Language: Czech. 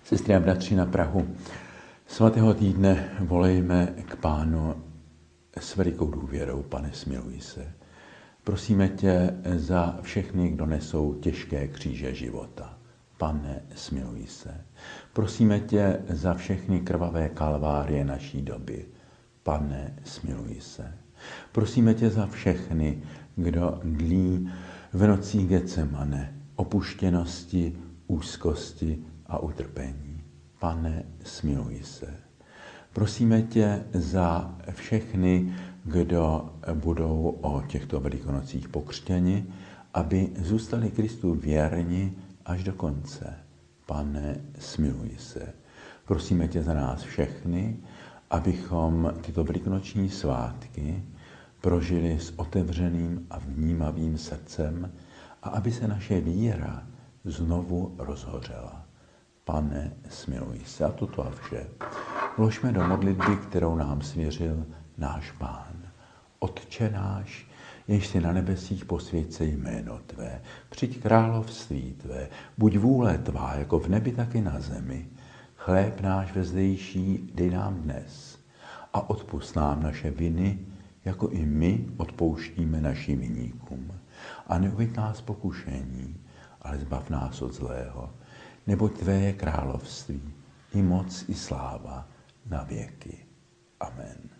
Sestry a bratři na prahu svatého týdne volejme k Pánu s velikou důvěrou. Pane, smiluj se. Prosíme tě za všechny, kdo nesou těžké kříže života. Pane, smiluj se. Prosíme tě za všechny krvavé kalvárie naší doby. Pane, smiluj se. Prosíme tě za všechny, kdo dlí v nocích Getsemane, opuštěnosti, úzkosti a utrpení. Pane, smiluj se. Prosíme tě za všechny, kdo budou o těchto velikonocích pokřtěni, aby zůstali Kristu věrni až do konce. Pane, smiluj se. Prosíme tě za nás všechny, abychom tyto velikonoční svátky prožili s otevřeným a vnímavým srdcem a aby se naše víra znovu rozhořela. Pane, smiluj se. A toto a vše vložme do modlitby, kterou nám svěřil náš Pán. Otče náš, jenž jsi na nebesích, posvěť se jméno tvé, přijď království tvé, buď vůle tvá, jako v nebi, tak i na zemi. Chléb náš vezdejší dej nám dnes a odpusť nám naše viny, jako i my odpouštíme našim viníkům. A neuveď nás pokušení, ale zbav nás od zlého, neboť tvé je království, i moc, i sláva na věky. Amen.